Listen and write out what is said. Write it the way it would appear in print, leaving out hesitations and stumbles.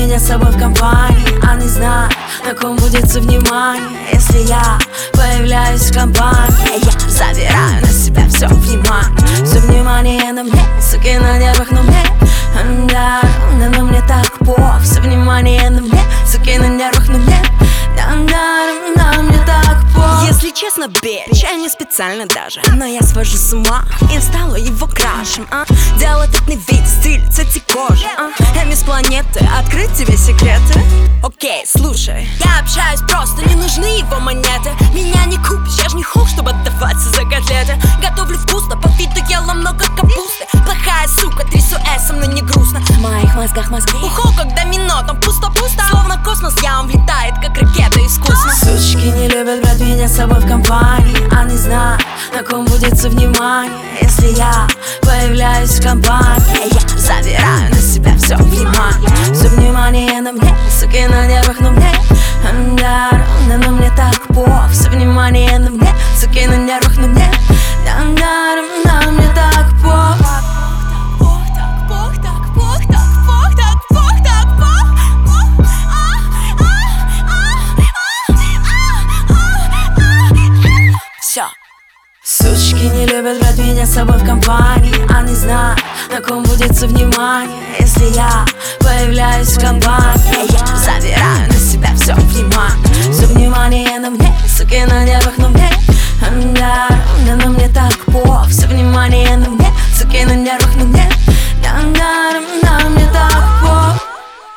меня с собой в компании, а не знаю, на ком будет все внимание. Если я появляюсь в компании, я забираю на себя все внимание. Все внимание на мне, суки на нервах, но мне да, но мне так пох. Все внимание на мне, суки на нервах, но мне да, мне так пох. Если честно, бич, я не специально даже, но я свожу с ума и стала его крашем, Диалектный вид, стиль, цвет кожи, Я мисс планеты, открыть тебе секреты? Окей, слушай, я общаюсь просто, не нужны его монеты. Меня не купишь, я ж не хук, чтобы отдаваться за котлеты. Готовлю вкусно, по виду ела много капусты. Плохая сука, трясу эсом, но не грустно. В моих мозгах мозги ухо как домино, там пусто-пусто. Словно космос, я он влетает, как ракета, искусно. Сучки не любят брать меня с собой в компании, а не знаю, на ком будет все внимание. Если я появляюсь в компании, я забираю на себя все внимание. Все внимание на мне, суки на нервах, но мне да, но мне так пох. Все внимание на мне, суки на нервах, но мне да, мне так пох. Все. Сучки не любят брать меня с собой в компании, а не знаю, на ком будет все внимание. Если я появляюсь в компании,